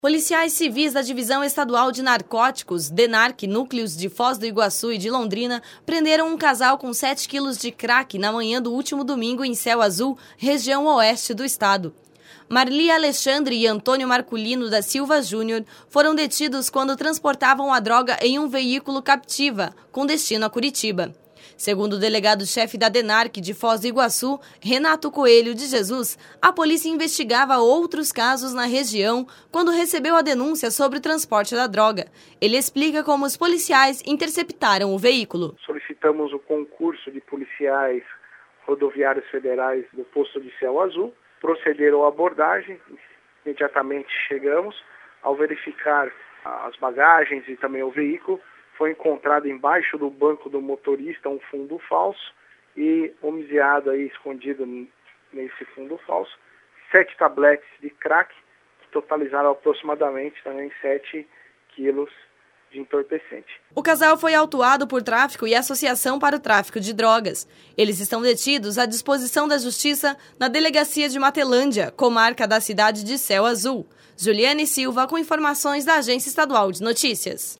Policiais civis da Divisão Estadual de Narcóticos, DENARC, núcleos de Foz do Iguaçu e de Londrina, prenderam um casal com 7 quilos de crack na manhã do último domingo em Céu Azul, região oeste do estado. Marli Alexandre e Antônio Marculino da Silva Júnior foram detidos quando transportavam a droga em um veículo Captiva, com destino a Curitiba. Segundo o delegado-chefe da DENARC de Foz do Iguaçu, Renato Coelho de Jesus, a polícia investigava outros casos na região quando recebeu a denúncia sobre o transporte da droga. Ele explica como os policiais interceptaram o veículo. Solicitamos o concurso de policiais rodoviários federais do posto de Céu Azul, procederam à abordagem, imediatamente chegamos, ao verificar as bagagens e também o veículo, foi encontrado embaixo do banco do motorista um fundo falso e homiziado aí, escondido nesse fundo falso, 7 tabletes de crack, que totalizaram aproximadamente também 7 quilos de entorpecente. O casal foi autuado por tráfico e associação para o tráfico de drogas. Eles estão detidos à disposição da Justiça na Delegacia de Matelândia, comarca da cidade de Céu Azul. Juliane Silva com informações da Agência Estadual de Notícias.